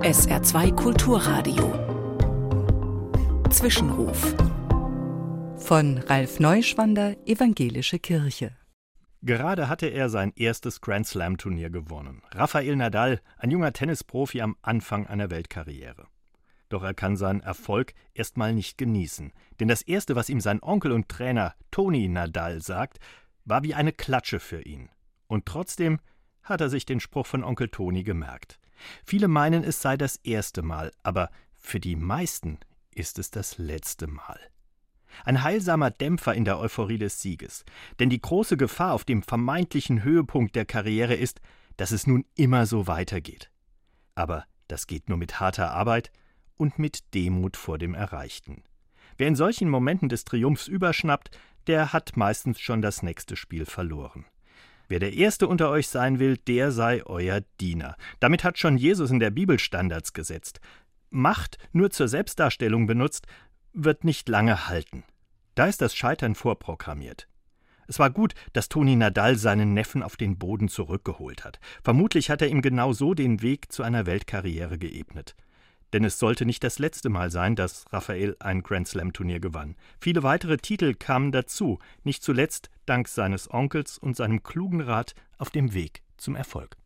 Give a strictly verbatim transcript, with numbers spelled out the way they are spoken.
S R zwei Kulturradio. Zwischenruf. Von Ralf Neuschwander, Evangelische Kirche. Gerade hatte er sein erstes Grand-Slam-Turnier gewonnen. Rafael Nadal, ein junger Tennisprofi am Anfang einer Weltkarriere. Doch er kann seinen Erfolg erstmal nicht genießen. Denn das Erste, was ihm sein Onkel und Trainer Toni Nadal sagt, war wie eine Klatsche für ihn. Und trotzdem hat er sich den Spruch von Onkel Toni gemerkt. Viele meinen, es sei das erste Mal, aber für die meisten ist es das letzte Mal. Ein heilsamer Dämpfer in der Euphorie des Sieges. Denn die große Gefahr auf dem vermeintlichen Höhepunkt der Karriere ist, dass es nun immer so weitergeht. Aber das geht nur mit harter Arbeit und mit Demut vor dem Erreichten. Wer in solchen Momenten des Triumphs überschnappt, der hat meistens schon das nächste Spiel verloren. Wer der Erste unter euch sein will, der sei euer Diener. Damit hat schon Jesus in der Bibel Standards gesetzt. Macht nur zur Selbstdarstellung benutzt, wird nicht lange halten. Da ist das Scheitern vorprogrammiert. Es war gut, dass Toni Nadal seinen Neffen auf den Boden zurückgeholt hat. Vermutlich hat er ihm genau so den Weg zu einer Weltkarriere geebnet. Denn es sollte nicht das letzte Mal sein, dass Rafael ein Grand-Slam-Turnier gewann. Viele weitere Titel kamen dazu, nicht zuletzt dank seines Onkels und seinem klugen Rat auf dem Weg zum Erfolg.